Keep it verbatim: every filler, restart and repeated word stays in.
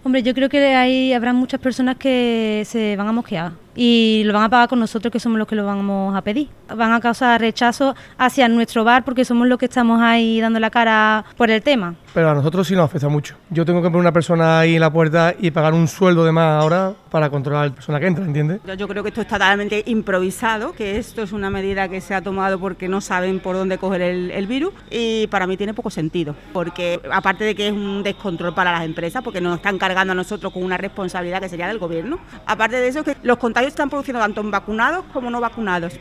Hombre, yo creo que ahí habrá muchas personas que se van a mosquear y lo van a pagar con nosotros, que somos los que lo vamos a pedir. Van a causar rechazo hacia nuestro bar porque somos los que estamos ahí dando la cara por el tema. Pero a nosotros sí nos afecta mucho. Yo tengo que poner una persona ahí en la puerta y pagar un sueldo de más ahora para controlar a la persona que entra, ¿entiendes? Yo creo que esto está totalmente improvisado, que esto es una medida que se ha tomado porque no saben por dónde coger el, el virus, y para mí tiene poco sentido, porque aparte de que es un descontrol para las empresas, porque nos están cargando a nosotros con una responsabilidad que sería del gobierno, aparte de eso, que los contagios se están produciendo tanto en vacunados como no vacunados.